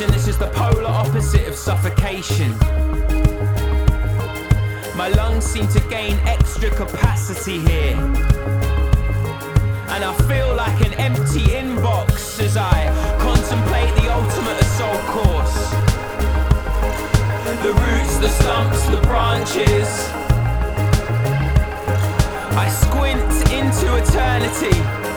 And this is the polar opposite of suffocation. My lungs seem to gain extra capacity here, and I feel like an empty inbox as I contemplate the ultimate assault course. The roots, the stumps, the branches. I squint into eternity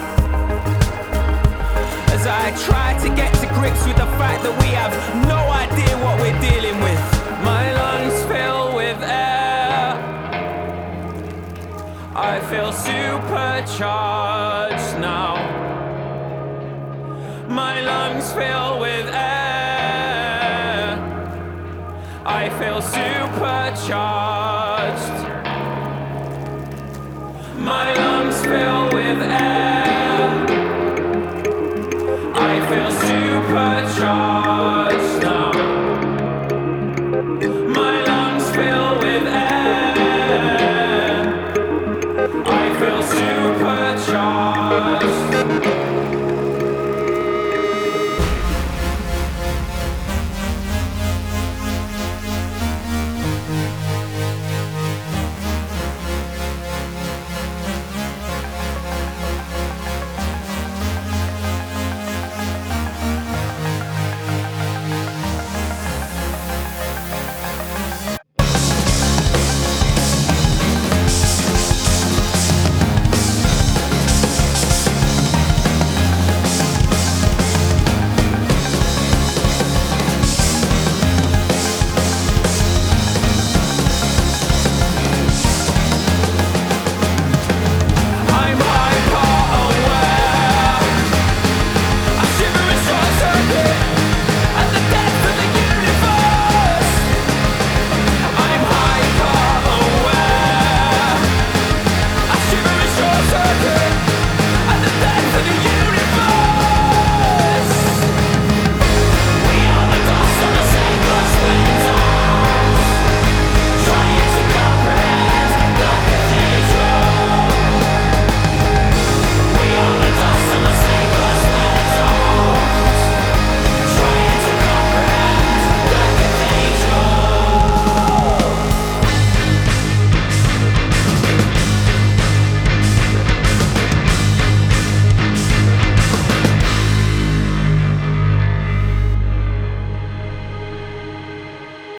as I try to get to grips with the fact that we have no idea what we're dealing with. My lungs fill with air. I feel supercharged now. My lungs fill with air. I feel supercharged. My